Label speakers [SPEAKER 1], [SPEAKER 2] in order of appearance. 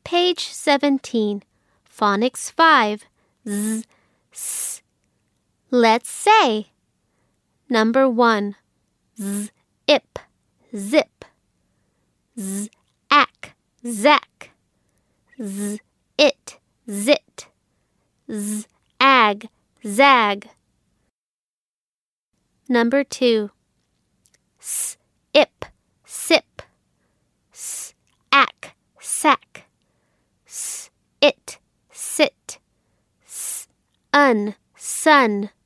[SPEAKER 1] Page 17, Phonics 5, Z, S. Let's say. Number 1, Z-ip, zip. Z-ack, zack. Z-it, zit. Z-ag, zag. Number 2, S-ip, sip. S-ack, sack. S-it, sit. S-un, sun.